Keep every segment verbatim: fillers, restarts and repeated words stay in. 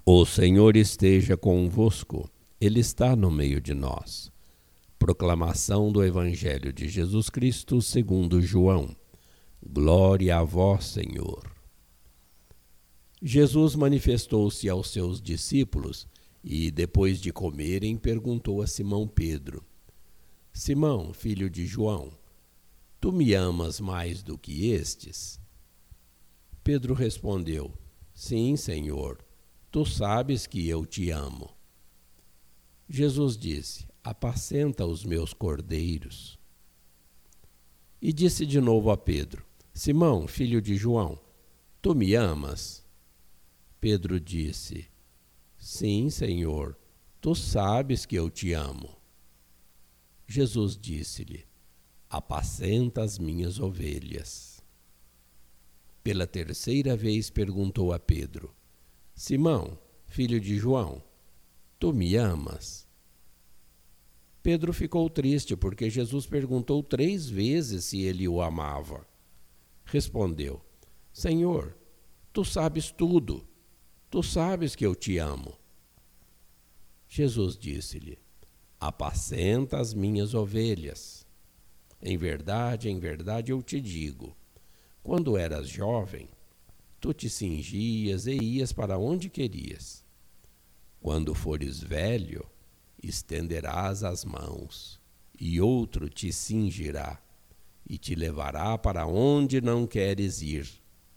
O Senhor esteja convosco, Ele está no meio de nós. Proclamação do Evangelho de Jesus Cristo segundo João. Glória a vós, Senhor. Jesus manifestou-se aos seus discípulos e, depois de comerem, perguntou a Simão Pedro: Simão, filho de João, tu me amas mais do que estes? Pedro respondeu: Sim, Senhor, tu sabes que eu te amo. Jesus disse: Apacenta os meus cordeiros. E disse de novo a Pedro: Simão, filho de João, tu me amas? Pedro disse: Sim, Senhor, tu sabes que eu te amo. Jesus disse-lhe: Apacenta as minhas ovelhas. Pela terceira vez perguntou a Pedro: Simão, filho de João, tu me amas? Pedro ficou triste porque Jesus perguntou três vezes se ele o amava. Respondeu: Senhor, tu sabes tudo. Tu sabes que eu te amo. Jesus disse-lhe: Apacenta as minhas ovelhas. Em verdade, em verdade eu te digo, quando eras jovem, tu te cingias e ias para onde querias. Quando fores velho, estenderás as mãos, e outro te cingirá, e te levará para onde não queres ir.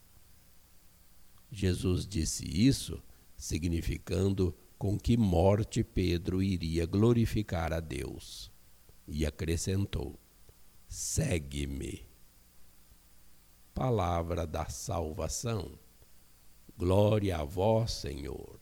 Jesus disse isso, significando com que morte Pedro iria glorificar a Deus. E acrescentou: Segue-me. Palavra da salvação. Glória a vós, Senhor.